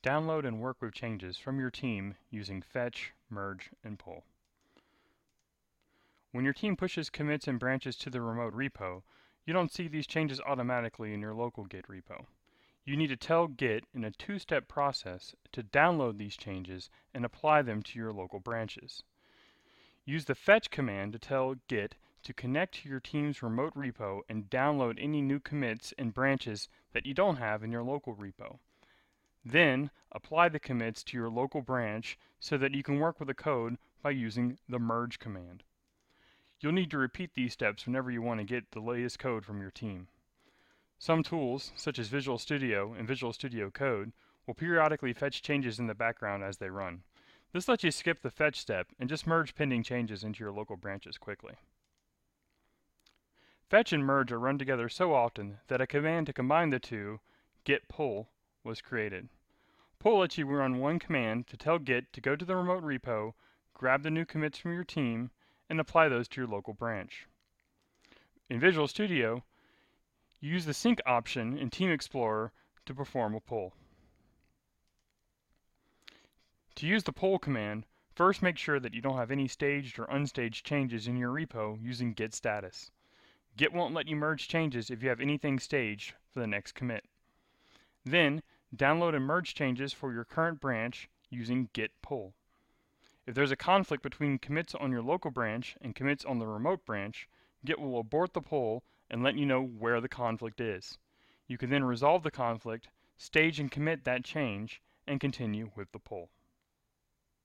download and work with changes from your team using fetch, merge, and pull. When your team pushes commits and branches to the remote repo, you don't see these changes automatically in your local Git repo. You need to tell Git in a two-step process to download these changes and apply them to your local branches. Use the fetch command to tell Git to connect to your team's remote repo and download any new commits and branches that you don't have in your local repo. Then, apply the commits to your local branch so that you can work with the code by using the merge command. You'll need to repeat these steps whenever you want to get the latest code from your team. Some tools, such as Visual Studio and Visual Studio Code, will periodically fetch changes in the background as they run. This lets you skip the fetch step and just merge pending changes into your local branches quickly. Fetch and merge are run together so often that a command to combine the two, git pull, was created. Pull lets you run one command to tell Git to go to the remote repo, grab the new commits from your team, and apply those to your local branch. In Visual Studio, use the sync option in Team Explorer to perform a pull. To use the pull command, first make sure that you don't have any staged or unstaged changes in your repo using git status. Git won't let you merge changes if you have anything staged for the next commit. Then, download and merge changes for your current branch using git pull. If there's a conflict between commits on your local branch and commits on the remote branch, Git will abort the pull and let you know where the conflict is. You can then resolve the conflict, stage and commit that change, and continue with the pull.